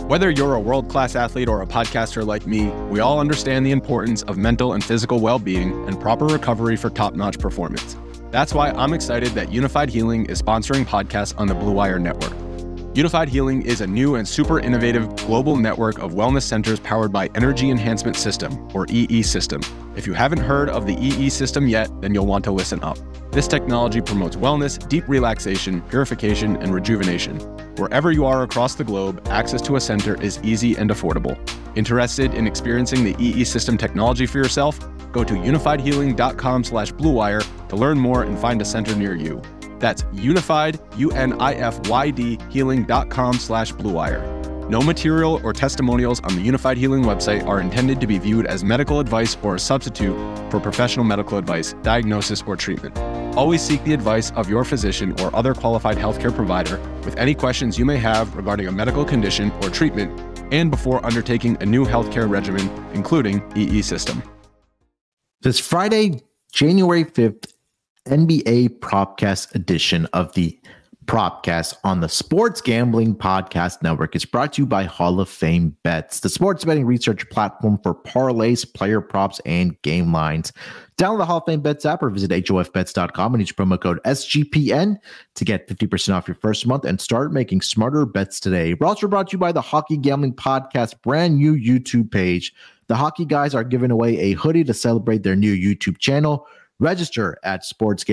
Whether you're a world-class athlete or a podcaster like me, we all understand the importance of mental and physical well-being and proper recovery for top-notch performance. That's why I'm excited that Unified Healing is sponsoring podcasts on the Blue Wire Network. Unified Healing is a new and super innovative global network of wellness centers powered by Energy Enhancement System, or EE System. If you haven't heard of the EE System yet, then you'll want to listen up. This technology promotes wellness, deep relaxation, purification, and rejuvenation. Wherever you are across the globe, access to a center is easy and affordable. Interested in experiencing the EE System technology for yourself? Go to unifiedhealing.com/bluewire to learn more and find a center near you. That's unified, UNIFYD, healing.com/bluewire. No material or testimonials on the Unified Healing website are intended to be viewed as medical advice or a substitute for professional medical advice, diagnosis, or treatment. Always seek the advice of your physician or other qualified healthcare provider with any questions you may have regarding a medical condition or treatment and before undertaking a new healthcare regimen, including EE System. This Friday, January 5th, NBA Propcast edition of the Propcast on the Sports Gambling Podcast Network is brought to you by Hall of Fame Bets, the sports betting research platform for parlays, player props, and game lines. Download the Hall of Fame Bets app or visit hofbets.com and use promo code SGPN to get 50% off your first month and start making smarter bets today. We're also brought to you by the Hockey Gambling Podcast brand new YouTube page. The Hockey Guys are giving away a hoodie to celebrate their new YouTube channel. Register at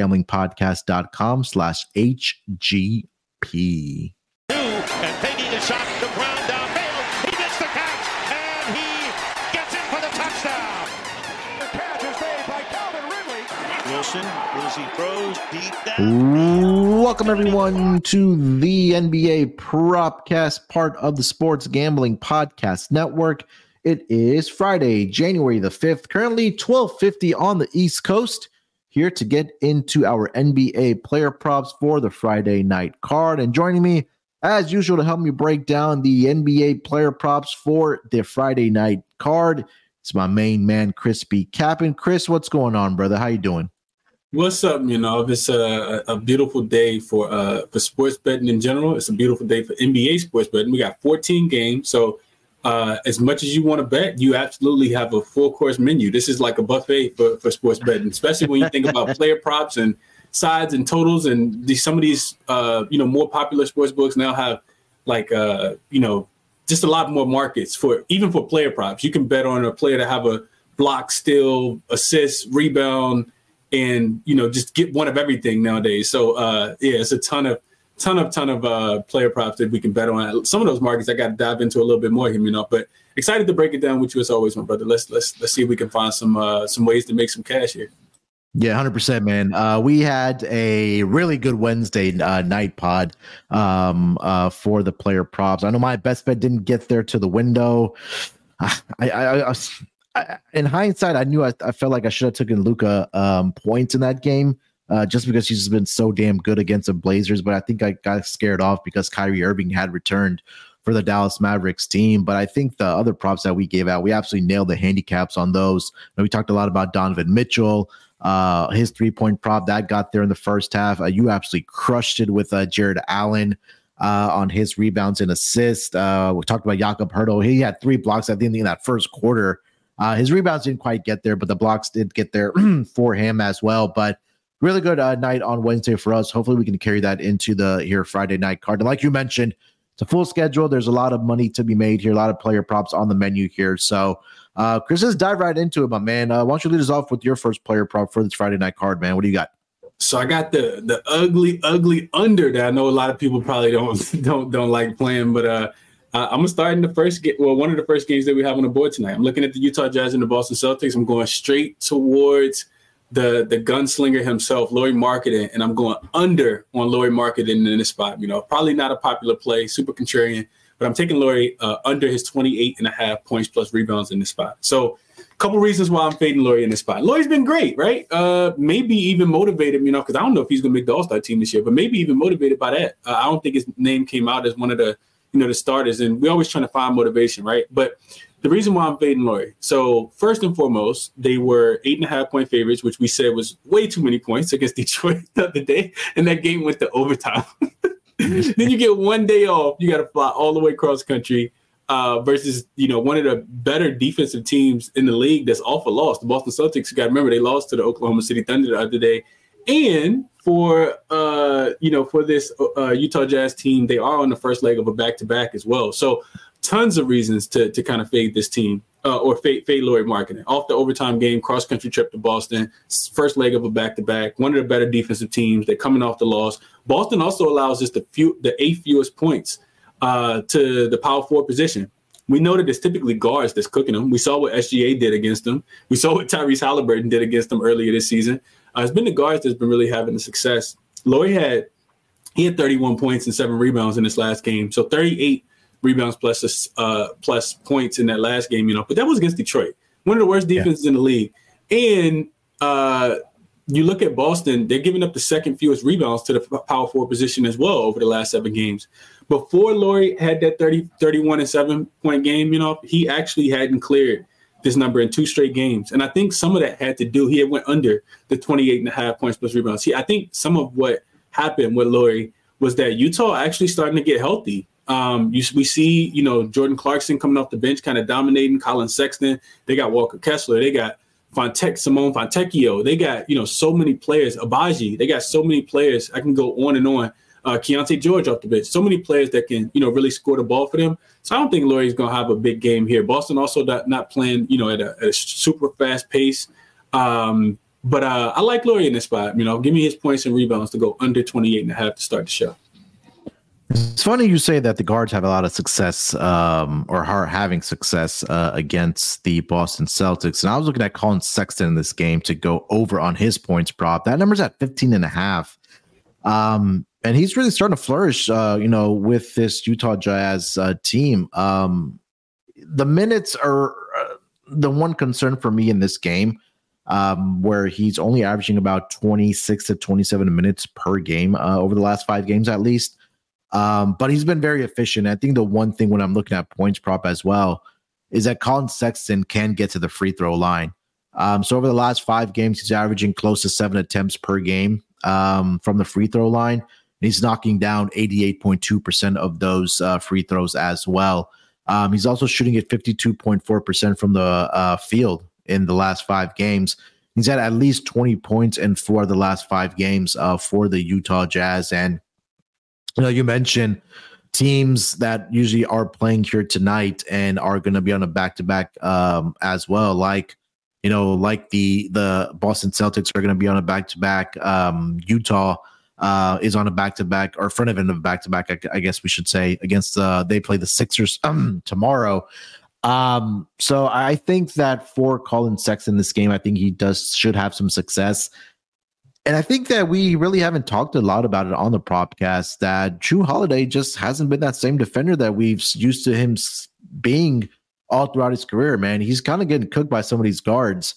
sportsgamblingpodcast.com/HGP. And taking a shot to ground downfield. He gets the catch, and he gets in for the touchdown. The catch is made by Calvin Ridley. Wilson, as he throws deep down. Welcome, everyone, to the NBA Propcast, part of the Sports Gambling Podcast Network. It is Friday, January the 5th, currently 12:50 on the East Coast. Here to get into our NBA player props for the Friday night card. And joining me, as usual, to help me break down the NBA player props for the Friday night card, it's my main man, Chris B. Kappen. Chris, what's going on, brother? How you doing? What's up? It's a beautiful day for sports betting in general. It's a beautiful day for NBA sports betting. We got 14 games, so as much as you want to bet, you absolutely have a full course menu. This is like a buffet for sports betting, especially when you think about player props and sides and totals. And some of these, more popular sports books now have just a lot more markets for player props. You can bet on a player to have a block, steal, assist, rebound, and just get one of everything nowadays. So it's a ton of player props that we can bet on. Some of those markets I got to dive into a little bit more here, but excited to break it down with you as always, my brother. Let's see if we can find some ways to make some cash here. Yeah, 100%, man. We had a really good Wednesday night pod for the player props. I know my best bet didn't get there to the window. In hindsight, I felt like I should have taken Luka points in that game. Just because he's just been so damn good against the Blazers. But I think I got scared off because Kyrie Irving had returned for the Dallas Mavericks team. But I think the other props that we gave out, we absolutely nailed the handicaps on those. And we talked a lot about Donovan Mitchell, his 3-point prop that got there in the first half. You absolutely crushed it with Jared Allen on his rebounds and assists. We talked about Jakob Poeltl. He had 3 blocks, I think, in that first quarter. His rebounds didn't quite get there, but the blocks did get there for him as well. But really good night on Wednesday for us. Hopefully we can carry that into the Friday night card. And like you mentioned, it's a full schedule. There's a lot of money to be made here, a lot of player props on the menu here. So, Chris, let's dive right into it, my man. Why don't you lead us off with your first player prop for this Friday night card, man? What do you got? So I got the ugly under that I know a lot of people probably don't like playing, but I'm gonna start in the first game. Well, one of the first games that we have on the board tonight. I'm looking at the Utah Jazz and the Boston Celtics. I'm going straight towards the gunslinger himself, Lauri Markkanen, and I'm going under on Lauri Markkanen in this spot. Probably not a popular play, super contrarian, but I'm taking Lauri under his 28.5 points plus rebounds in this spot. So a couple reasons why I'm fading Lauri in this spot. Lauri's been great, right? Maybe even motivated, because I don't know if he's going to make the All-Star team this year, but maybe even motivated by that. I don't think his name came out as one of the starters, and we're always trying to find motivation, right? But the reason why I'm fading Lauri. So first and foremost, they were 8.5-point favorites, which we said was way too many points against Detroit the other day. And that game went to overtime. Then you get one day off. You got to fly all the way across country. versus, one of the better defensive teams in the league that's off a loss. The Boston Celtics, you got to remember, they lost to the Oklahoma City Thunder the other day. And for this Utah Jazz team, they are on the first leg of a back-to-back as well. So tons of reasons to kind of fade this team or fade Lauri Markkanen. Off the overtime game, cross-country trip to Boston, first leg of a back-to-back, one of the better defensive teams. They're coming off the loss. Boston also allows us the 8th fewest points to the power forward position. We know that it's typically guards that's cooking them. We saw what SGA did against them. We saw what Tyrese Halliburton did against them earlier this season. It's been the guards that's been really having the success. Lauri had 31 points and 7 rebounds in this last game. So 38 rebounds plus points in that last game, but that was against Detroit, one of the worst defenses in the league. And you look at Boston, they're giving up the 2nd fewest rebounds to the power forward position as well over the last 7 games. Before Lauri had that 31 and 7 point game, he actually hadn't cleared this number in 2 straight games. And I think some of that had to do, he had went under the 28.5 points plus rebounds. I think some of what happened with Lauri was that Utah actually starting to get healthy. We see, Jordan Clarkson coming off the bench, kind of dominating. Colin Sexton. They got Walker Kessler. They got Simone Fontecchio. They got, so many players. Abaji. They got so many players. I can go on and on. Keontae George off the bench. So many players that can, really score the ball for them. So I don't think Lauri's going to have a big game here. Boston also not playing, at a super fast pace. But I like Lauri in this spot. Give me his points and rebounds to go under 28.5 to start the show. It's funny you say that the guards have a lot of success or are having success against the Boston Celtics. And I was looking at Colin Sexton in this game to go over on his points prop. That number's at 15.5. And he's really starting to flourish, with this Utah Jazz team. The minutes are the one concern for me in this game, where he's only averaging about 26 to 27 minutes per game over the last 5 games at least. But he's been very efficient. I think the one thing when I'm looking at points prop as well is that Colin Sexton can get to the free throw line. So over the last 5 games, he's averaging close to 7 attempts per game from the free throw line. And he's knocking down 88.2% of those free throws as well. He's also shooting at 52.4% from the field in the last 5 games. He's had at least 20 points in 4 of the last 5 games for the Utah Jazz. And you mentioned teams that usually are playing here tonight and are going to be on a back-to-back as well. Like the Boston Celtics are going to be on a back-to-back. Utah is on a back-to-back, or front end of a back-to-back, I guess we should say, against they play the Sixers tomorrow. So I think that for Colin Sexton in this game, I think he should have some success. And I think that we really haven't talked a lot about it on the Propcast, that Jrue Holiday just hasn't been that same defender that we've used to him being all throughout his career, man. He's kind of getting cooked by some of these guards,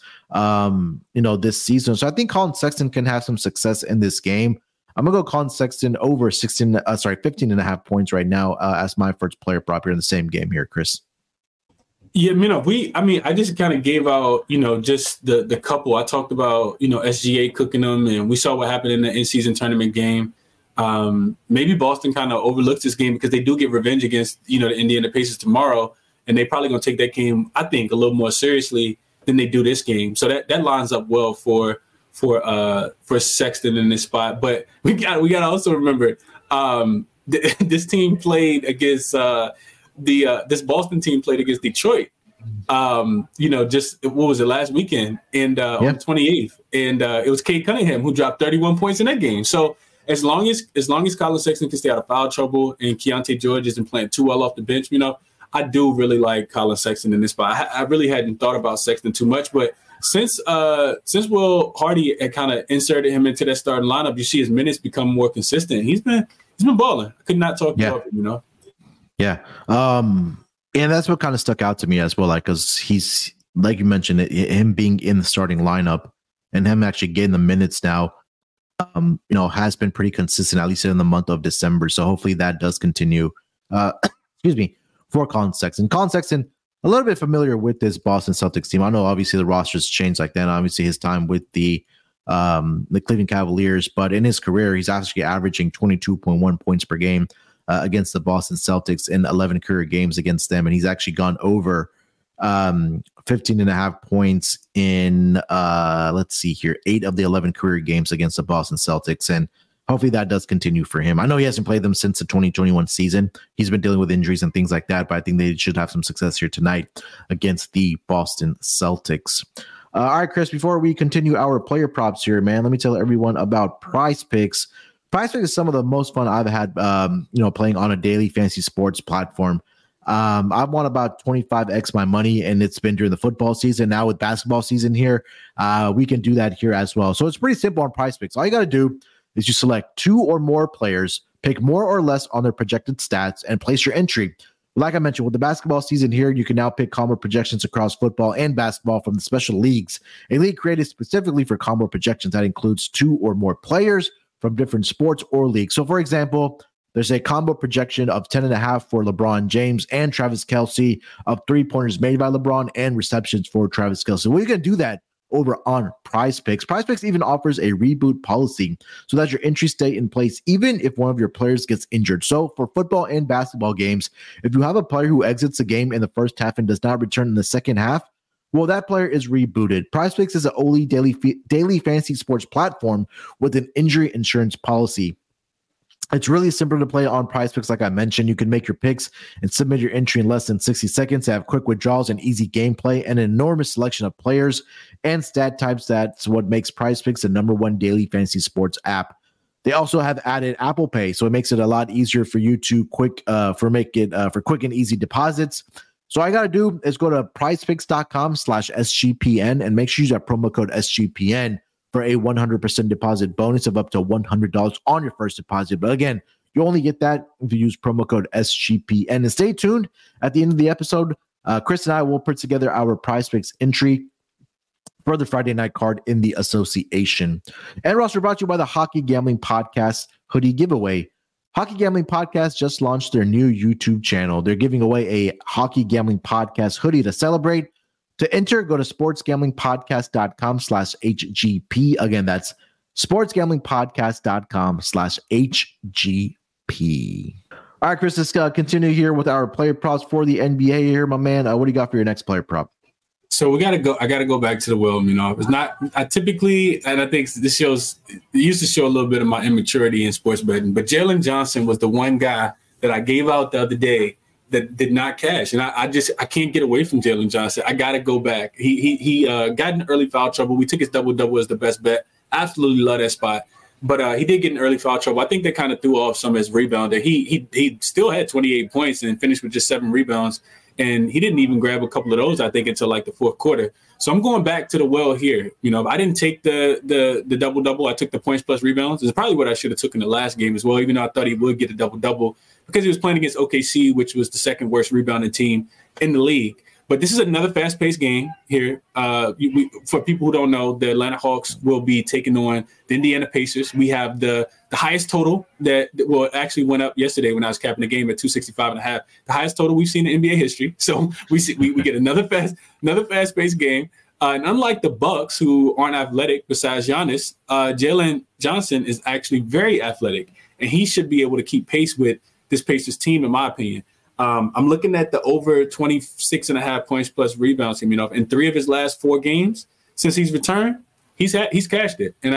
this season. So I think Colin Sexton can have some success in this game. I'm going to go Colin Sexton over 15.5 points right now as my first player prop here in the same game here, Chris. Yeah, I just kind of gave out, just the couple. I talked about, SGA cooking them, and we saw what happened in the in-season tournament game. Maybe Boston kind of overlooks this game because they do get revenge against, the Indiana Pacers tomorrow, and they probably going to take that game, I think, a little more seriously than they do this game. So that lines up well for Sexton in this spot. But we got to also remember this team played against this Boston team played against Detroit. Just what was it last weekend and on the 28th, and it was Cade Cunningham who dropped 31 points in that game. So as long as Colin Sexton can stay out of foul trouble and Keontae George isn't playing too well off the bench, I do really like Colin Sexton in this spot. I really hadn't thought about Sexton too much, but since Will Hardy had kind of inserted him into that starting lineup, you see his minutes become more consistent. He's been balling. I could not talk about him, Yeah. And that's what kind of stuck out to me as well. Like, cause he's, like you mentioned, him being in the starting lineup and him actually getting the minutes now, has been pretty consistent, at least in the month of December. So hopefully that does continue, for Colin Sexton. Colin Sexton, a little bit familiar with this Boston Celtics team. I know obviously the roster's changed like that. Obviously his time with the Cleveland Cavaliers, but in his career, he's actually averaging 22.1 points per game, against the Boston Celtics in 11 career games against them. And he's actually gone over 15.5 points in, 8 of the 11 career games against the Boston Celtics. And hopefully that does continue for him. I know he hasn't played them since the 2021 season. He's been dealing with injuries and things like that, but I think they should have some success here tonight against the Boston Celtics. All right, Chris, before we continue our player props here, man, let me tell everyone about Prize Picks. Prize Picks is some of the most fun I've had, playing on a daily fantasy sports platform. I've won about 25x my money, and it's been during the football season. Now with basketball season here, we can do that here as well. So it's pretty simple on Prize Picks. All you got to do is you select 2 or more players, pick more or less on their projected stats, and place your entry. Like I mentioned, with the basketball season here, you can now pick combo projections across football and basketball from the special leagues. A league created specifically for combo projections that includes 2 or more players from different sports or leagues. So, for example, there's a combo projection of 10.5 for LeBron James and Travis Kelce, of 3-pointers made by LeBron and receptions for Travis Kelce. We're going to do that over on Prize Picks. Prize Picks even offers a reboot policy so that your entry stay in place even if one of your players gets injured. So for football and basketball games, if you have a player who exits the game in the first half and does not return in the second half, well, that player is rebooted. Prize Picks is an only daily fantasy sports platform with an injury insurance policy. It's really simple to play on Prize Picks. Like I mentioned, you can make your picks and submit your entry in less than 60 seconds to have quick withdrawals and easy gameplay and an enormous selection of players and stat types. That's what makes Prize Picks the #1 daily fantasy sports app. They also have added Apple Pay, so it makes it a lot easier for you to quick and easy deposits. So all you got to do is go to prizepicks.com/SGPN and make sure you use that promo code SGPN for a 100% deposit bonus of up to $100 on your first deposit. But again, you only get that if you use promo code SGPN. And stay tuned. At the end of the episode, Chris and I will put together our Prize Picks entry for the Friday night card in the association. And roster brought to you by the Hockey Gambling Podcast hoodie giveaway. Hockey Gambling Podcast just launched their new YouTube channel. They're giving away a Hockey Gambling Podcast hoodie to celebrate. To enter, go to sportsgamblingpodcast.com/HGP. Again, that's sportsgamblingpodcast.com/HGP. All right, Chris, let's continue here with our player props for the NBA here, my man. What do you got for your next player prop? So I got to go back to the well. It's not, I typically, and I think this shows, it used to show a little bit of my immaturity in sports betting, but Jalen Johnson was the one guy that I gave out the other day that did not cash. And I can't get away from Jalen Johnson. I got to go back. He got in early foul trouble. We took his double-double as the best bet. Absolutely love that spot. But he did get in early foul trouble. I think that kind of threw off some of his rebounder. He still had 28 points and finished with just 7 rebounds. And he didn't even grab a couple of those, I think, until like the fourth quarter. So I'm going back to the well here. I didn't take the double-double. I took the points plus rebounds. It's probably what I should have took in the last game as well, even though I thought he would get a double-double because he was playing against OKC, which was the second worst rebounding team in the league. But this is another fast-paced game here. For people who don't know, the Atlanta Hawks will be taking on the Indiana Pacers. We have the highest total that actually went up yesterday when I was capping the game at 265.5. The highest total we've seen in NBA history. So we get another fast-paced game. And unlike the Bucks, who aren't athletic besides Giannis, Jalen Johnson is actually very athletic, and he should be able to keep pace with this Pacers team, in my opinion. I'm looking at the over 26.5 points plus rebounds. In 3 of his last 4 games since he's returned, he's cashed it. And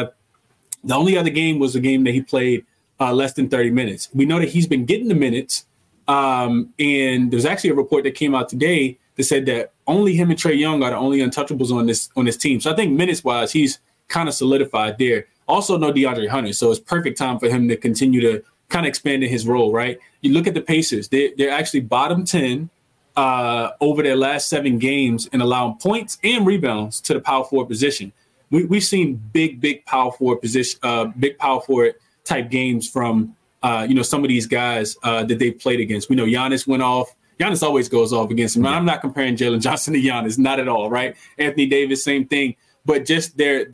the only other game was a game that he played less than 30 minutes. We know that he's been getting the minutes. And there's actually a report that came out today that said that only him and Trae Young are the only untouchables on this team. So I think minutes wise, he's kind of solidified there. Also no DeAndre Hunter, so it's perfect time for him to continue to kind of expanding his role, right? You look at the Pacers, they're actually bottom 10 over their last 7 games in allowing points and rebounds to the power forward position. We've seen big power forward position, big power forward type games from some of these guys that they've played against. We know Giannis went off. Giannis always goes off against him. I'm not comparing Jalen Johnson to Giannis, not at all, right? Anthony Davis, same thing, but just their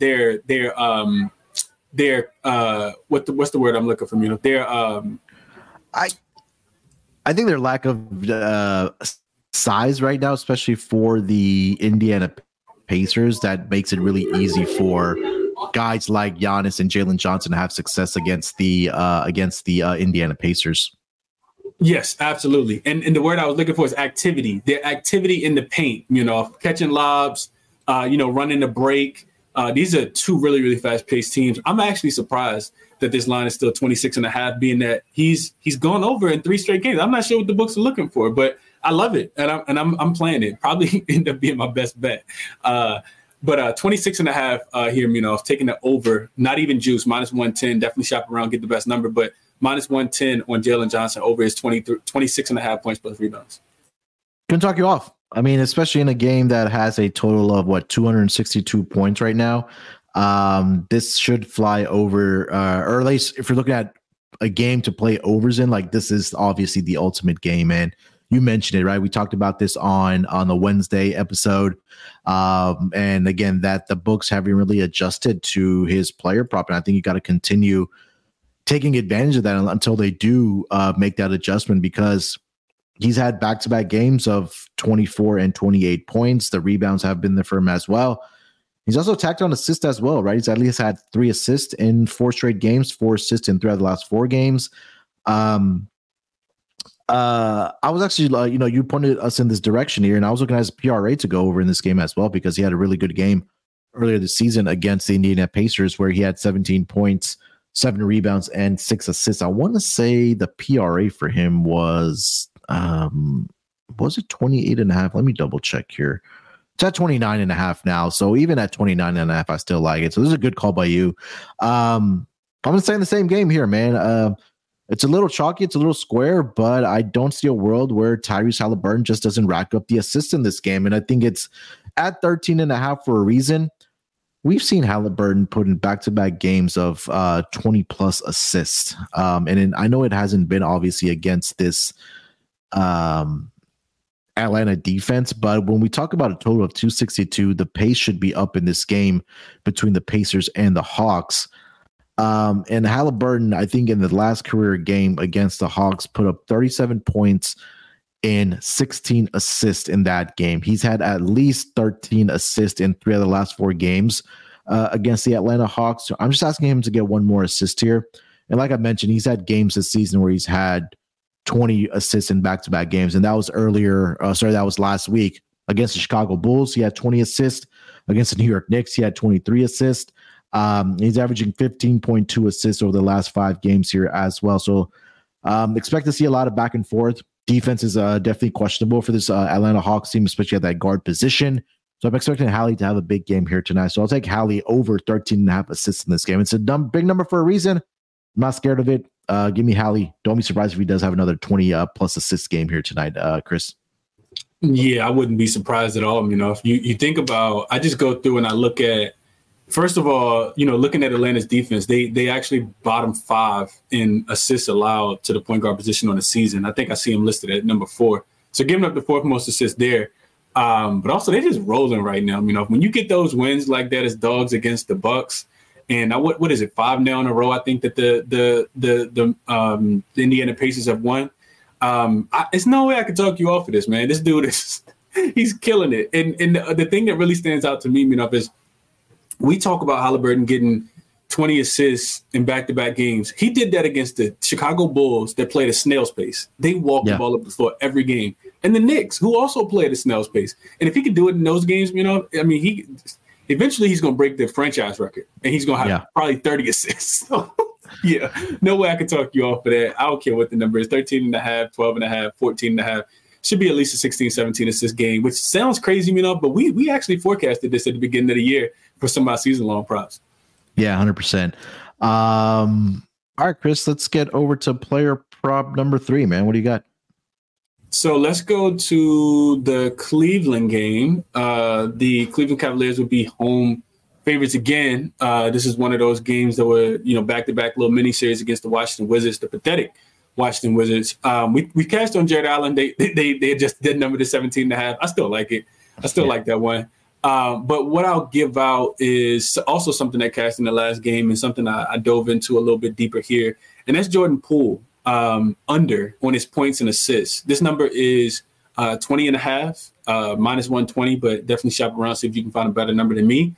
what's the word I'm looking for? I think their lack of size right now, especially for the Indiana Pacers, that makes it really easy for guys like Giannis and Jalen Johnson to have success against the Indiana Pacers. Yes, absolutely. And the word I was looking for is activity. Their activity in the paint, catching lobs, running the break. These are two really, really fast-paced teams. I'm actually surprised that this line is still 26.5, being that he's gone over in 3 straight games. I'm not sure what the books are looking for, but I love it, and I'm playing it. Probably end up being my best bet. But 26.5 here, taking the over, not even juice, -110. Definitely shop around, get the best number, but -110 on Jalen Johnson over his 26.5 points plus rebounds. Can talk you off. I mean, especially in a game that has a total of 262 points right now. This should fly over, or at least if you're looking at a game to play overs in, like this is obviously the ultimate game. And you mentioned it, right? We talked about this on the Wednesday episode. And again, that the books haven't really adjusted to his player prop. And I think you got to continue taking advantage of that until they do make that adjustment, because he's had back-to-back games of 24 and 28 points. The rebounds have been there for him as well. He's also tacked on assists as well, right? He's at least had 3 assists in 4 straight games, 4 assists in 3 of the last 4 games. I was actually, you pointed us in this direction here, and I was looking at his PRA to go over in this game as well, because he had a really good game earlier this season against the Indiana Pacers, where he had 17 points, 7 rebounds, and 6 assists. I want to say the PRA for him was it 28.5? Let me double check here. It's at 29.5 now. So even at 29.5, I still like it. So this is a good call by you. I'm going to say in the same game here, man. It's a little chalky. It's a little square, but I don't see a world where Tyrese Haliburton just doesn't rack up the assists in this game. And I think it's at 13.5 for a reason. We've seen Haliburton put in back-to-back games of 20-plus assists. And I know it hasn't been obviously against this Atlanta defense, but when we talk about a total of 262, the pace should be up in this game between the Pacers and the Hawks. And Haliburton, I think in the last career game against the Hawks, put up 37 points and 16 assists in that game. He's had at least 13 assists in 3 of the last 4 games against the Atlanta Hawks. So I'm just asking him to get one more assist here. And like I mentioned, he's had games this season where he's had 20 assists in back-to-back games. And that was that was last week against the Chicago Bulls. He had 20 assists. Against the New York Knicks, he had 23 assists. He's averaging 15.2 assists over the last 5 games here as well. So expect to see a lot of back and forth. Defense is definitely questionable for this Atlanta Hawks team, especially at that guard position. So I'm expecting Hallie to have a big game here tonight. So I'll take Hallie over 13.5 assists in this game. It's a big number for a reason. I'm not scared of it. Give me Hallie. Don't be surprised if he does have another 20-plus assist game here tonight, Chris. Yeah, I wouldn't be surprised at all. If you think about, I just go through and I look at, first of all, looking at Atlanta's defense, they actually bottom 5 in assists allowed to the point guard position on the season. I think I see him listed at number 4. So giving up the 4th most assists there. But also they're just rolling right now. When you get those wins like that as dogs against the Bucks, and what is it, 5 now in a row? I think that the Indiana Pacers have won. There's no way I could talk you off of this, man. This dude he's killing it. And the thing that really stands out to me, is we talk about Haliburton getting 20 assists in back-to-back games. He did that against the Chicago Bulls that played a snail's pace. They walked the ball up the floor every game. And the Knicks, who also played a snail's pace. And if he could do it in those games, eventually he's going to break the franchise record. And he's going to have probably 30 assists. So, yeah, no way I can talk you off of that. I don't care what the number is, 13.5, 12.5, 14.5. Should be at least a 16, 17 assist game, which sounds crazy, but we actually forecasted this at the beginning of the year for some of our season-long props. Yeah, 100%. All right, Chris, let's get over to player prop number 3, man. What do you got? So let's go to the Cleveland game. The Cleveland Cavaliers would be home favorites again. This is one of those games that were, back-to-back little mini-series against the Washington Wizards, the pathetic Washington Wizards. We cashed on Jared Allen. They just did number to 17.5. I still like it. I still like that one. But what I'll give out is also something that cashed in the last game and something I dove into a little bit deeper here. And that's Jordan Poole under on his points and assists. This number is 20.5, -120, but definitely shop around, see if you can find a better number than me.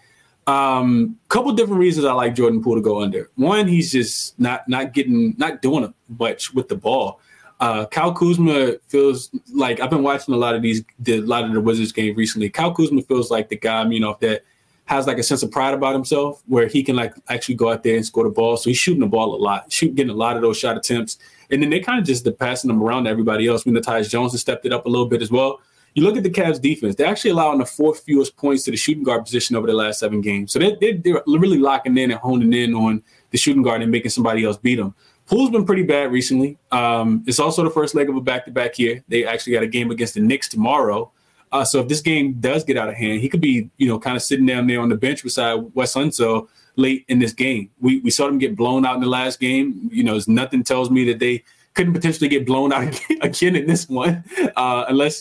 Couple different reasons I like Jordan Poole to go under. One, he's just not doing much with the ball. Kyle Kuzma feels like I've been watching a lot of the Wizards game recently. Kyle Kuzma feels like the guy, that has like a sense of pride about himself where he can like actually go out there and score the ball. So he's shooting the ball a lot, getting a lot of those shot attempts. And then they kind of just passing them around to everybody else. Tyus Jones has stepped it up a little bit as well. You look at the Cavs defense, they're actually allowing the fourth fewest points to the shooting guard position over the last 7 games. So they're really locking in and honing in on the shooting guard and making somebody else beat them. Poole's been pretty bad recently. It's also the first leg of a back-to-back here. They actually got a game against the Knicks tomorrow. So if this game does get out of hand, he could be, kind of sitting down there on the bench beside Wes Unseld late in this game. We saw them get blown out in the last game. Nothing tells me that they couldn't potentially get blown out again in this one, unless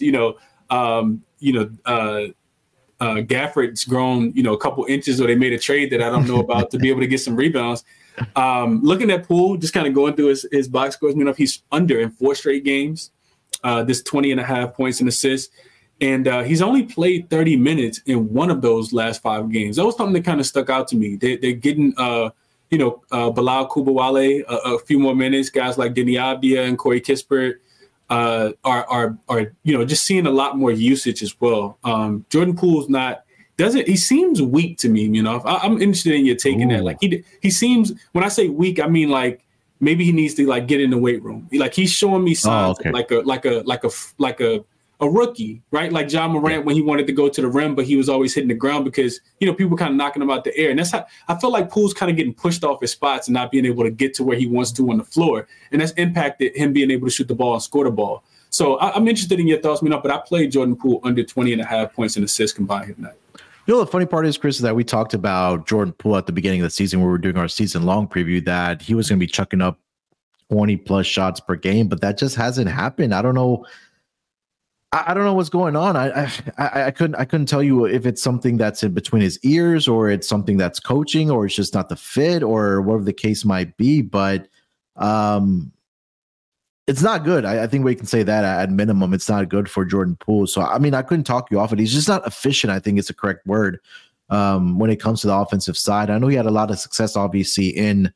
Gafford's grown a couple inches, or they made a trade that I don't know about to be able to get some rebounds. Looking at Poole, just kind of going through his box scores, he's under in 4 straight games. This 20.5 points and assists. And he's only played 30 minutes in one of those last 5 games. That was something that kind of stuck out to me. They're getting, Bilal Kubawale a few more minutes. Guys like Denny Avdia and Corey Kispert are just seeing a lot more usage as well. Jordan Poole's he seems weak to me. I'm interested in your taking that. Like he seems, when I say weak, I mean like maybe he needs to like get in the weight room. Like he's showing me signs like a rookie, right? Like John Morant when he wanted to go to the rim, but he was always hitting the ground because, people kind of knocking him out the air. And that's how I feel like Poole's kind of getting pushed off his spots and not being able to get to where he wants to on the floor. And that's impacted him being able to shoot the ball and score the ball. So I'm interested in your thoughts, but I played Jordan Poole under 20.5 points and assists combined here tonight. The funny part is, Chris, is that we talked about Jordan Poole at the beginning of the season where we were doing our season-long preview that he was going to be chucking up 20-plus shots per game, but that just hasn't happened. I don't know what's going on. I couldn't tell you if it's something that's in between his ears or it's something that's coaching or it's just not the fit or whatever the case might be. But it's not good. I think we can say that at minimum, it's not good for Jordan Poole. So, I couldn't talk you off it. He's just not efficient, I think is the correct word, when it comes to the offensive side. I know he had a lot of success, obviously, in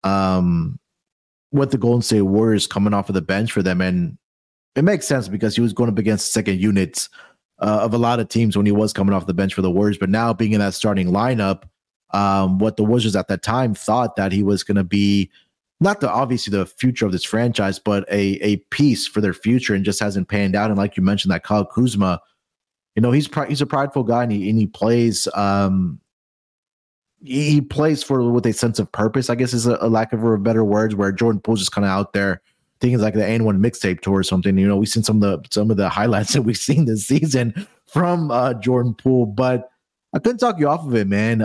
with the Golden State Warriors coming off of the bench for them. And it makes sense because he was going up against second units of a lot of teams when he was coming off the bench for the Warriors. But now being in that starting lineup, what the Wizards at that time thought that he was going to be not obviously the future of this franchise, but a piece for their future, and just hasn't panned out. And like you mentioned, that Kyle Kuzma, he's a prideful guy, and he plays he plays with a sense of purpose, I guess is a lack of better words, where Jordan Poole's just kind of out there thinking like the N1 mixtape tour or something. We've seen some of the highlights that we've seen this season from Jordan Poole, but I couldn't talk you off of it, man.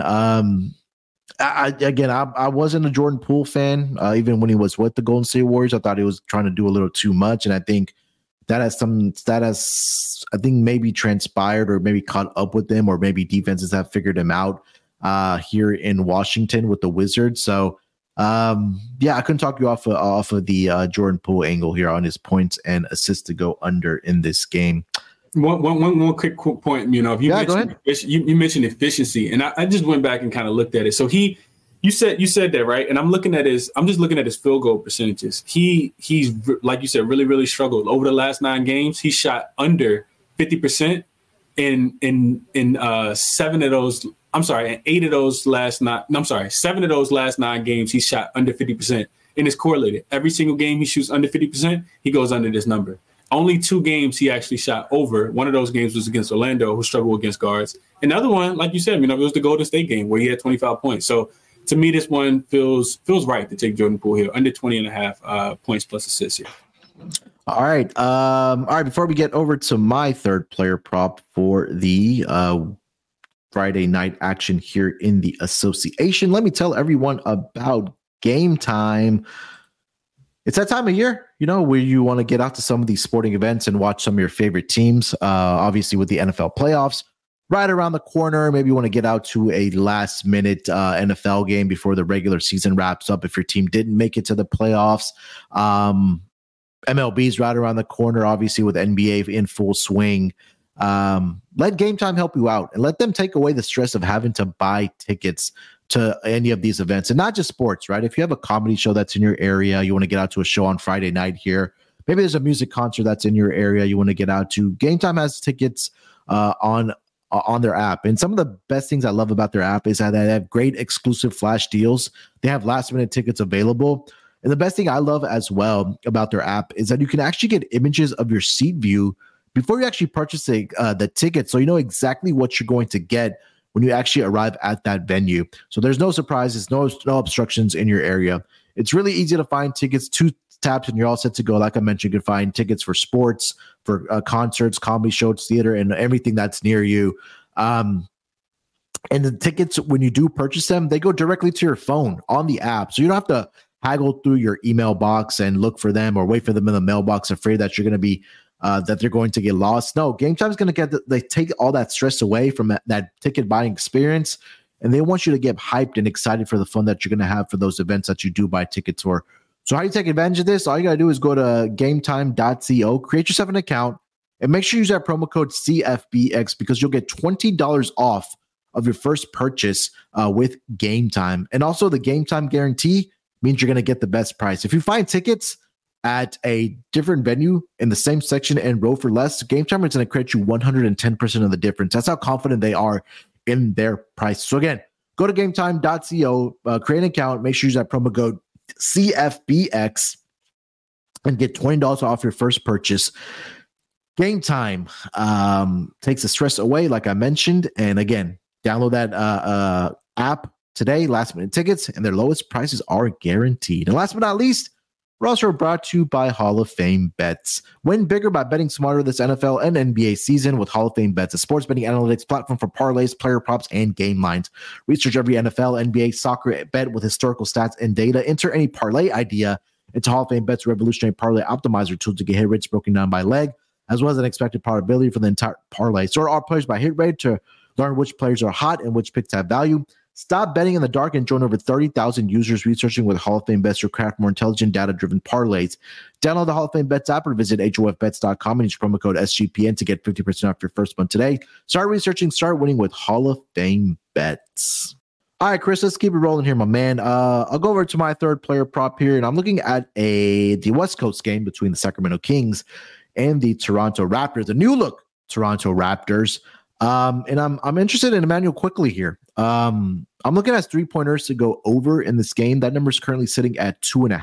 I wasn't a Jordan Poole fan, even when he was with the Golden State Warriors. I thought he was trying to do a little too much, and I think that has maybe transpired or maybe caught up with them, or maybe defenses have figured him out here in Washington with the Wizards. So I couldn't talk you off of the Jordan Poole angle here on his points and assists to go under in this game. One quick point, you mentioned efficiency, and I just went back and kind of looked at it. So you said that, right? And I'm just looking at his field goal percentages. He's like you said, really, really struggled over the last 9 games. He shot under 50% in 7 of those. I'm sorry, 8 of those last 9. I'm sorry, 7 of those last 9 games he shot under 50%, and it's correlated. Every single game he shoots under 50%, he goes under this number. Only 2 games he actually shot over. One of those games was against Orlando, who struggled against guards. Another one, like you said, it was the Golden State game where he had 25 points. So to me, this one feels right to take Jordan Poole here, under 20.5 points plus assists here. All right. Before we get over to my third player prop for the Friday night action here in the association, let me tell everyone about Game Time. It's that time of year, where you want to get out to some of these sporting events and watch some of your favorite teams. Obviously, with the NFL playoffs right around the corner, maybe you want to get out to a last-minute NFL game before the regular season wraps up if your team didn't make it to the playoffs. MLB's right around the corner, obviously, with NBA in full swing. Let Game Time help you out and let them take away the stress of having to buy tickets to any of these events, and not just sports, right? If you have a comedy show that's in your area, you want to get out to a show on Friday night here, maybe there's a music concert that's in your area you want to get out to. Game Time has tickets on their app. And some of the best things I love about their app is that they have great exclusive flash deals. They have last minute tickets available. And the best thing I love as well about their app is that you can actually get images of your seat view before you actually purchase the ticket. So you know exactly what you're going to get when you actually arrive at that venue. So there's no surprises, no obstructions in your area. It's really easy to find tickets, 2 taps, and you're all set to go. Like I mentioned, you can find tickets for sports, for concerts, comedy shows, theater, and everything that's near you. And the tickets, when you do purchase them, they go directly to your phone on the app. So you don't have to haggle through your email box and look for them or wait for them in the mailbox, afraid that you're going to be that they're going to get lost. No, Game Time is going to they take all that stress away from that ticket buying experience, and they want you to get hyped and excited for the fun that you're going to have for those events that you do buy tickets for. So how do you take advantage of this? All you got to do is go to gametime.co, create yourself an account, and make sure you use that promo code CFBX because you'll get $20 off of your first purchase with Game Time. And also the Game Time guarantee means you're going to get the best price. If you find tickets at a different venue in the same section and row for less, Game Time is going to credit you 110% of the difference. That's how confident they are in their price. So again, go to gametime.co, create an account, make sure you use that promo code CFBX and get $20 off your first purchase. Game Time takes the stress away, like I mentioned. And again, download that app today, last minute tickets, and their lowest prices are guaranteed. And last but not least, we're also brought to you by Hall of Fame Bets. Win bigger by betting smarter this NFL and NBA season with Hall of Fame Bets, a sports betting analytics platform for parlays, player props, and game lines. Research every NFL, NBA, soccer bet with historical stats and data. Enter any parlay idea into Hall of Fame Bets revolutionary parlay optimizer tool to get hit rates broken down by leg, as well as an expected probability for the entire parlay. Sort our players by hit rate to learn which players are hot and which picks have value. Stop betting in the dark and join over 30,000 users researching with Hall of Fame Bets to craft more intelligent, data-driven parlays. Download the Hall of Fame Bets app or visit HOFBets.com and use promo code SGPN to get 50% off your first month today. Start researching, start winning with Hall of Fame Bets. All right, Chris, let's keep it rolling here, my man. I'll go over to my third player prop here, and I'm looking at the West Coast game between the Sacramento Kings and the Toronto Raptors, the new look Toronto Raptors. And I'm interested in Immanuel Quickley here. I'm looking at 3-pointers to go over in this game. That number is currently sitting at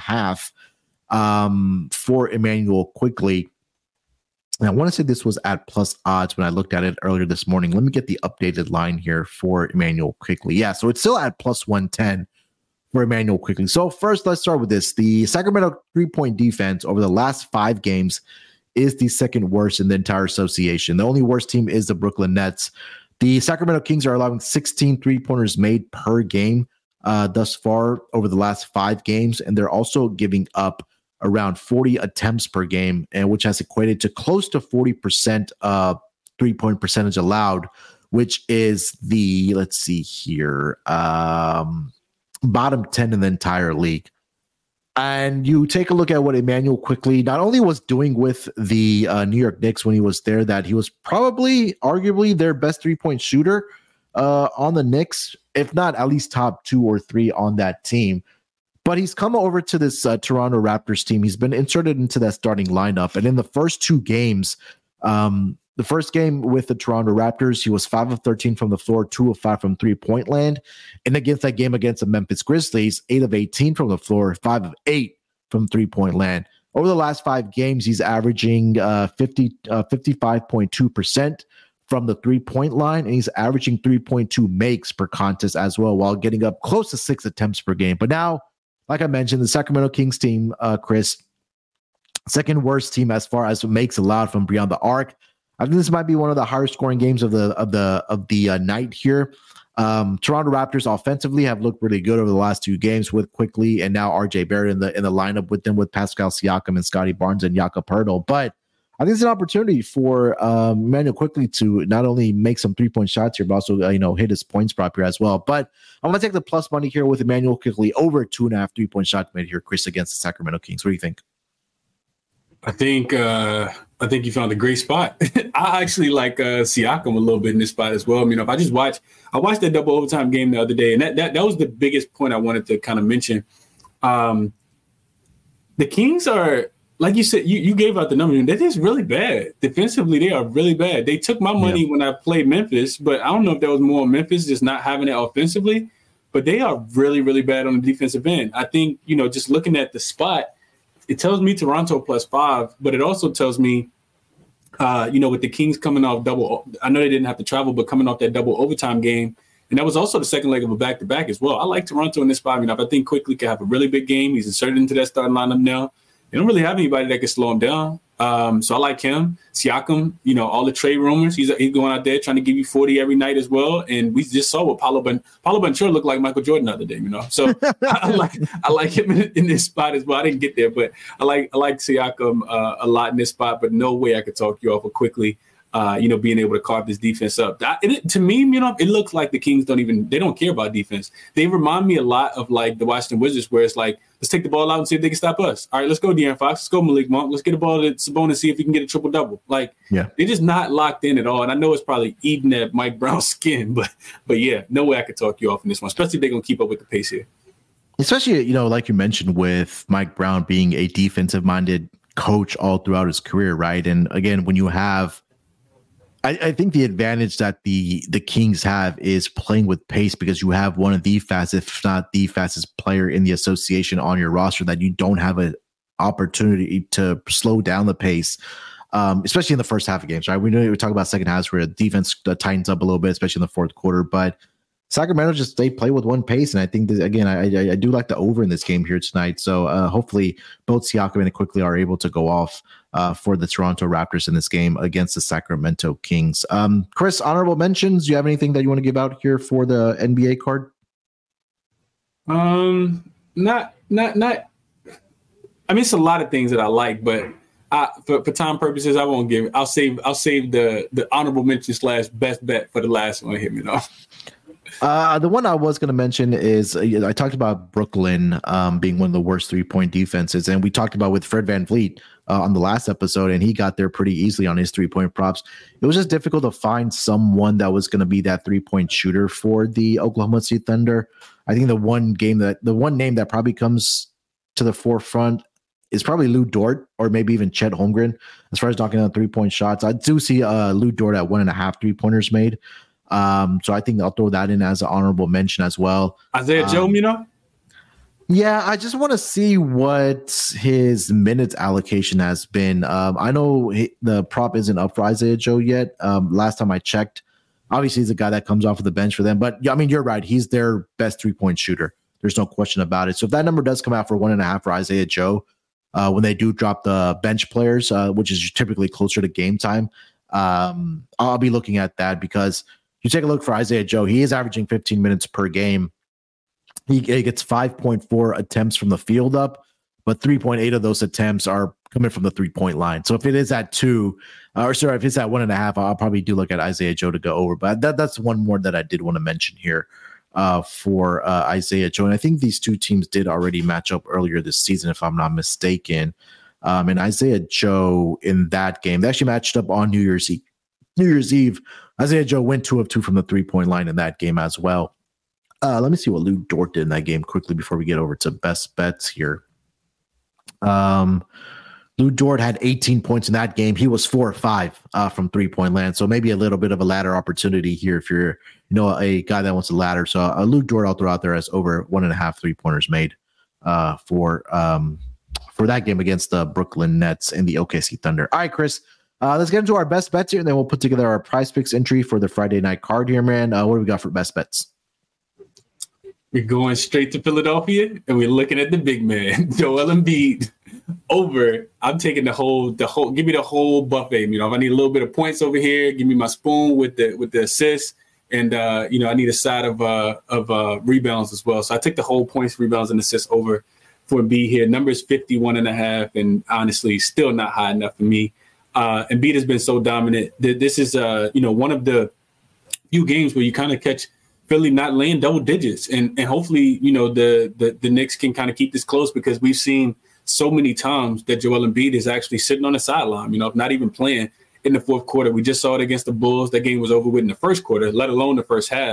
2.5 for Immanuel Quickley. And I want to say this was at plus odds when I looked at it earlier this morning. Let me get the updated line here for Immanuel Quickley. Yeah, so it's still at plus 110 for Immanuel Quickley. So first, let's start with this. The Sacramento 3-point defense over the last 5 games is the second worst in the entire association. The only worst team is the Brooklyn Nets. The Sacramento Kings are allowing 16 3-pointers made per game thus far over the last 5 games, and they're also giving up around 40 attempts per game, and which has equated to close to 40% 3-point percentage allowed, which is the, let's see here, bottom 10 in the entire league. And you take a look at what Immanuel Quickley not only was doing with the New York Knicks when he was there, that he was probably, arguably, their best 3-point shooter on the Knicks, if not at least top 2 or 3 on that team. But he's come over to this Toronto Raptors team. He's been inserted into that starting lineup. And in the first 2 games, the first game with the Toronto Raptors, he was 5 of 13 from the floor, 2 of 5 from 3-point land. And against that game against the Memphis Grizzlies, 8 of 18 from the floor, 5 of 8 from 3-point land. Over the last 5 games, he's averaging 55.2% from the 3-point line, and he's averaging 3.2 makes per contest as well, while getting up close to 6 attempts per game. But now, like I mentioned, the Sacramento Kings team, Chris, second worst team as far as makes allowed from beyond the arc. I think this might be one of the higher scoring games of the night here. Toronto Raptors offensively have looked really good over the last 2 games with Quickley and now RJ Barrett in the lineup with them, with Pascal Siakam and Scotty Barnes and Jakob Poeltl. But I think it's an opportunity for Immanuel Quickley to not only make some 3-point shots here, but also hit his points prop here as well. But I'm going to take the plus money here with Immanuel Quickley over 2.5 3-point shots made here, Chris, against the Sacramento Kings. What do you think? I think you found a great spot. I actually like Siakam a little bit in this spot as well. I mean, if I just watched that double overtime game the other day, and that was the biggest point I wanted to kind of mention. The Kings are like you said, you gave out the number. They're just really bad. Defensively, they are really bad. They took my money when I played Memphis, but I don't know if that was more Memphis just not having it offensively. But they are really, really bad on the defensive end. I think, just looking at the spot, it tells me Toronto +5, but it also tells me, with the Kings coming off double, I know they didn't have to travel, but coming off that double overtime game, and that was also the second leg of a back-to-back as well. I like Toronto in this spot. I think Quickly could have a really big game. He's inserted into that starting lineup now. They don't really have anybody that can slow him down. So I like him. Siakam, all the trade rumors. He's going out there trying to give you 40 every night as well. And we just saw what Paulo Banchero looked like Michael Jordan the other day, So I like him in this spot as well. I didn't get there, but I like Siakam a lot in this spot, but no way I could talk you off of Quickly. Being able to carve this defense up. To me, it looks like the Kings they don't care about defense. They remind me a lot of like the Washington Wizards, where it's like, let's take the ball out and see if they can stop us. All right, let's go De'Aaron Fox. Let's go Malik Monk. Let's get the ball to Sabonis and see if he can get a triple-double. Like, they're just not locked in at all. And I know it's probably eating at Mike Brown's skin, but yeah, no way I could talk you off in this one, especially if they're going to keep up with the pace here. Especially, like you mentioned, with Mike Brown being a defensive-minded coach all throughout his career, right? And again, when you have I think the advantage that the Kings have is playing with pace, because you have one of the fastest, if not the fastest player in the association on your roster, that you don't have an opportunity to slow down the pace, especially in the first half of games, right? We know we talk about second halves where the defense tightens up a little bit, especially in the fourth quarter, but Sacramento they play with one pace, and I think that, again, I do like the over in this game here tonight. So hopefully both Siakam and Quickly are able to go off for the Toronto Raptors in this game against the Sacramento Kings. Chris, honorable mentions. Do you have anything that you want to give out here for the NBA card? Not. I mean, it's a lot of things that I like, but for time purposes, I won't give it. I'll save the honorable mention / best bet for the last one here. The one I was going to mention is I talked about Brooklyn being one of the worst 3-point defenses, and we talked about with Fred VanVleet on the last episode, and he got there pretty easily on his 3-point props. It was just difficult to find someone that was going to be that 3-point shooter for the Oklahoma City Thunder. I think the one name that probably comes to the forefront is probably Lou Dort, or maybe even Chet Holmgren. As far as knocking down 3-point shots, I do see Lou Dort at 1.5 3-pointers made. So I think I'll throw that in as an honorable mention as well. Isaiah Joe, Yeah, I just want to see what his minutes allocation has been. I know the prop isn't up for Isaiah Joe yet. Last time I checked, obviously he's a guy that comes off of the bench for them. But I mean, you're right. He's their best 3-point shooter. There's no question about it. So if that number does come out for 1.5 for Isaiah Joe, when they do drop the bench players, which is typically closer to game time, I'll be looking at that, because you take a look for Isaiah Joe, he is averaging 15 minutes per game. He gets 5.4 attempts from the field up, but 3.8 of those attempts are coming from the 3-point line. So if it is at 2, if it's at 1.5, I'll probably do look at Isaiah Joe to go over. But that's one more that I did want to mention here for Isaiah Joe. And I think these two teams did already match up earlier this season, if I'm not mistaken. And Isaiah Joe in that game, they actually matched up on New Year's Eve. Isaiah Joe went 2 of 2 from the 3-point line in that game as well. Let me see what Lou Dort did in that game quickly before we get over to best bets here. Lou Dort had 18 points in that game. He was 4 of 5 from 3-point land. So maybe a little bit of a ladder opportunity here if you're, a guy that wants a ladder. So Lou Dort I'll throw out there as over 1.5 3-pointers made for that game against the Brooklyn Nets and the OKC Thunder. All right, Chris. Let's get into our best bets here, and then we'll put together our prize picks entry for the Friday night card here, man. What do we got for best bets? We're going straight to Philadelphia, and we're looking at the big man, Joel Embiid, over. I'm taking the whole. Give me the whole buffet. If I need a little bit of points over here, give me my spoon with the assist, and I need a side of rebounds as well. So I take the whole points, rebounds, and assists over for Embiid here. Number is 51.5, and honestly, still not high enough for me. Embiid has been so dominant. This is one of the few games where you kind of catch Philly not laying double digits, and hopefully the Knicks can kind of keep this close, because we've seen so many times that Joel Embiid is actually sitting on the sideline, if not even playing in the fourth quarter. We just saw it against the Bulls. That game was over with in the first quarter, let alone the first half.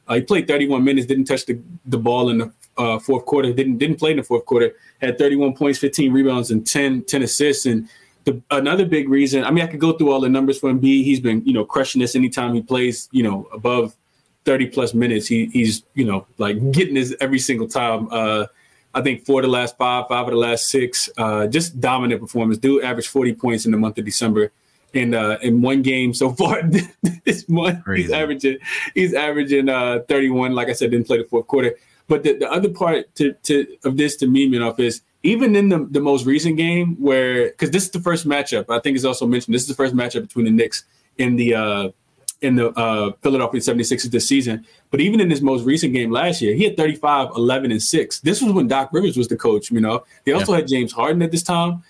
He played 31 minutes, didn't touch the ball in the fourth quarter, didn't play in the fourth quarter, had 31 points, 15 rebounds, and 10 assists. And another big reason, I mean, I could go through all the numbers for Embiid. He's been, crushing this anytime he plays, above 30-plus minutes. He's, like getting this every single time. I think 4 of the last 5 of the last 6, just dominant performance. Dude averaged 40 points in the month of December. And in one game so far this month, crazy. he's averaging 31. Like I said, didn't play the fourth quarter. But the other part of this to me, is even in the most recent game because this is the first matchup, I think it's also mentioned, this is the first matchup between the Knicks and the Philadelphia 76ers this season. But even in this most recent game last year, he had 35, 11, and 6. This was when Doc Rivers was the coach, They also had James Harden at this time.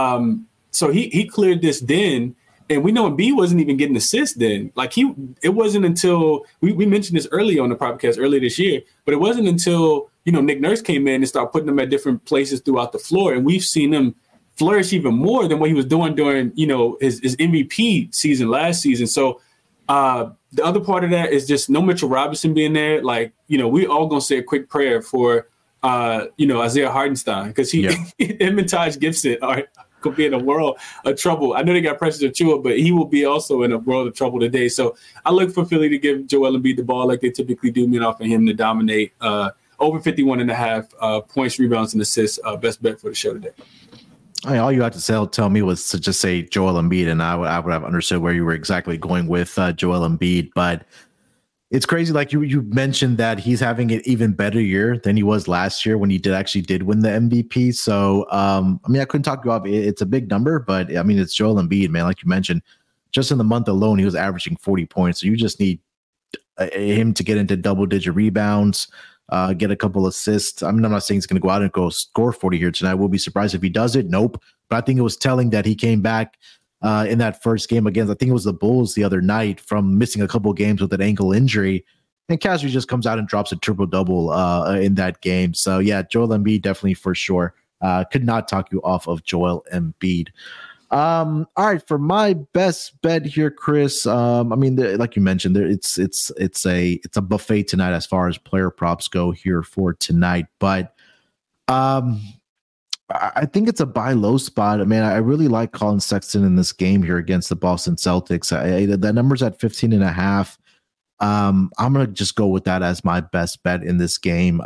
So he cleared this then. And we know Embiid wasn't even getting assists then. Like it wasn't until we mentioned this earlier on the podcast earlier this year, but it wasn't until, Nick Nurse came in and started putting them at different places throughout the floor. And we've seen him flourish even more than what he was doing during, his MVP season last season. So the other part of that is just no Mitchell Robinson being there. Like, we all going to say a quick prayer for, Isaiah Hartenstein, because him and Taj Gibson could be in a world of trouble. I know they got Precious Achiuwa, but he will be also in a world of trouble today. So I look for Philly to give Joel Embiid the ball like they typically do, for him to dominate over 51.5 points, rebounds, and assists. Best bet for the show today. All you had to tell me was to just say Joel Embiid, and I would have understood where you were exactly going with Joel Embiid. But it's crazy. Like you mentioned that he's having an even better year than he was last year when he did win the MVP. So, I couldn't talk you off. It's a big number, but it's Joel Embiid, man. Like you mentioned, just in the month alone, he was averaging 40 points. So you just need him to get into double-digit rebounds, get a couple assists. I'm not saying he's going to go out and go score 40 here tonight. We'll be surprised if he does it. Nope. But I think it was telling that he came back in that first game against, I think it was the Bulls the other night, from missing a couple of games with an ankle injury. And casually just comes out and drops a triple-double in that game. So, yeah, Joel Embiid definitely for sure. Could not talk you off of Joel Embiid. All right, for my best bet here, Chris, like you mentioned, it's a buffet tonight as far as player props go here for tonight. But I think it's a buy low spot. I really like Colin Sexton in this game here against the Boston Celtics. That number's at 15.5. I'm going to just go with that as my best bet in this game.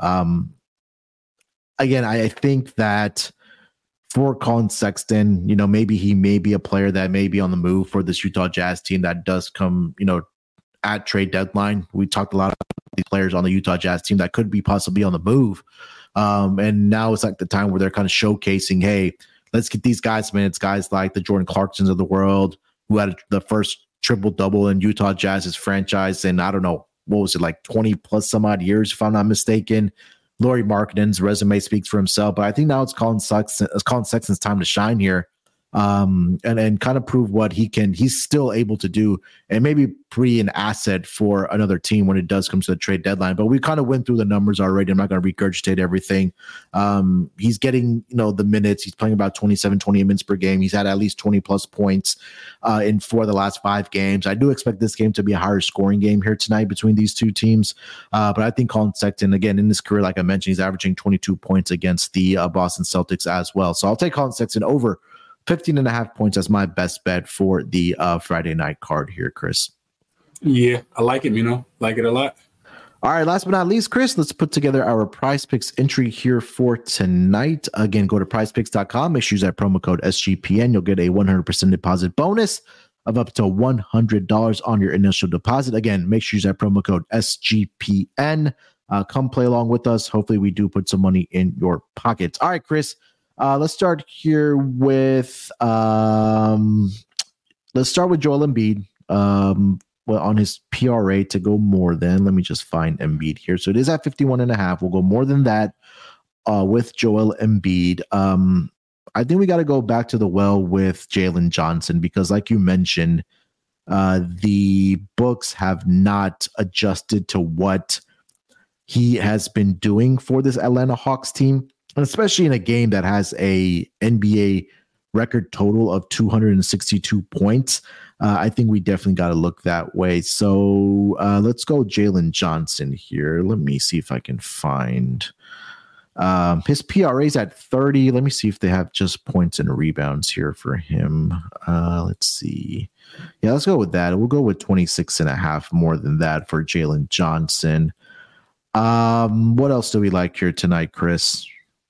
Again, I think that for Colin Sexton, maybe he may be a player that may be on the move for this Utah Jazz team that does come, at trade deadline. We talked a lot about these players on the Utah Jazz team that could be possibly on the move. And now it's like the time where they're kind of showcasing, hey, let's get these guys minutes, guys like the Jordan Clarksons of the world who had the first triple-double in Utah Jazz's franchise in, I don't know, what was it, like 20 plus some odd years, if I'm not mistaken. Lauri Markkanen's resume speaks for himself, but I think now it's Colin Sexton's time to shine here. And kind of prove what he's still able to do, and maybe be an asset for another team when it does come to the trade deadline. But we kind of went through the numbers already. I'm not going to regurgitate everything. He's getting, the minutes. He's playing about 27, 28 minutes per game. He's had at least 20 plus points in 4 of the last 5 games. I do expect this game to be a higher scoring game here tonight between these two teams. But I think Colin Sexton, again, in his career, like I mentioned, he's averaging 22 points against the Boston Celtics as well. So I'll take Colin Sexton over 15.5 points as my best bet for the Friday night card here, Chris. Yeah, I like it, like it a lot. All right, last but not least, Chris, let's put together our Prize Picks entry here for tonight. Again, go to prizepicks.com. Make sure you use that promo code SGPN. You'll get a 100% deposit bonus of up to $100 on your initial deposit. Again, make sure you use that promo code SGPN. Come play along with us. Hopefully, we do put some money in your pockets. All right, Chris. Let's start here with Joel Embiid. On his PRA to go more than, let me just find Embiid here. So it is at 51.5. We'll go more than that with Joel Embiid. I think we got to go back to the well with Jalen Johnson because, like you mentioned, the books have not adjusted to what he has been doing for this Atlanta Hawks team. And especially in a game that has a NBA record total of 262 points. I think we definitely got to look that way. So let's go Jalen Johnson here. Let me see if I can find his PRA is at 30. Let me see if they have just points and rebounds here for him. Let's see. Yeah, let's go with that. We'll go with 26.5, more than that for Jalen Johnson. What else do we like here tonight, Chris?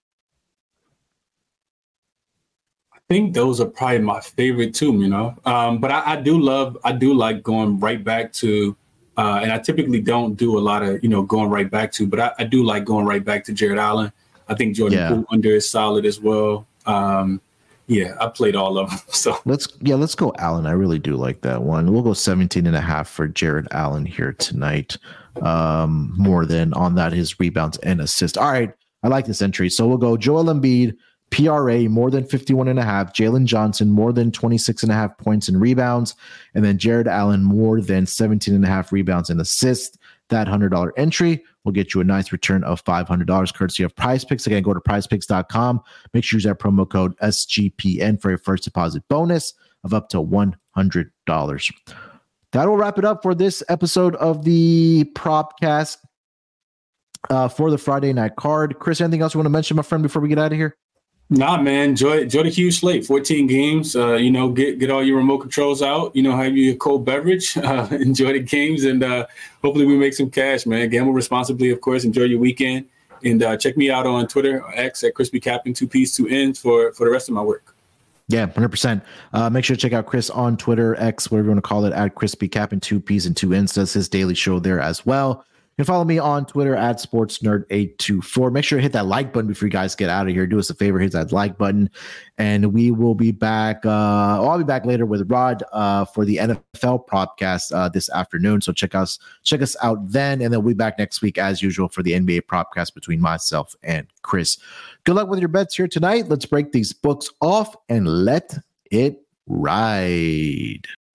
I think those are probably my favorite too, but I do like going right back to, and I typically don't do a lot of, going right back to, but I do like going right back to Jared Allen. I think Jordan Poole under is solid as well. I played all of them. So let's go Allen. I really do like that one. We'll go 17.5 for Jared Allen here tonight. More than on that, his rebounds and assists. All right. I like this entry. So we'll go Joel Embiid, PRA more than 51.5, Jalen Johnson more than 26.5 points and rebounds, and then Jared Allen more than 17.5 rebounds and assists. That $100 entry will get you a nice return of $500 courtesy of PrizePicks. Again, go to prizepicks.com. Make sure you use that promo code SGPN for your first deposit bonus of up to $100. That will wrap it up for this episode of the Propcast for the Friday night card. Chris, anything else you want to mention, my friend, before we get out of here? Nah, man. Enjoy the huge slate. 14 games. Get all your remote controls out. Have your cold beverage. Enjoy the games, and hopefully we make some cash, man. Gamble responsibly, of course. Enjoy your weekend, and check me out on Twitter, X at Crispy Captain 2 P's 2 N's for the rest of my work. Yeah, 100%. Make sure to check out Chris on Twitter, X, whatever you want to call it, at Crispy Captain 2 P's and 2 N's. Does his daily show there as well. You can follow me on Twitter at SportsNerd824. Make sure to hit that like button before you guys get out of here. Do us a favor, hit that like button. And we will be back. I'll be back later with Rod for the NFL Propcast this afternoon. So check us out then. And then we'll be back next week as usual for the NBA Propcast between myself and Chris. Good luck with your bets here tonight. Let's break these books off and let it ride.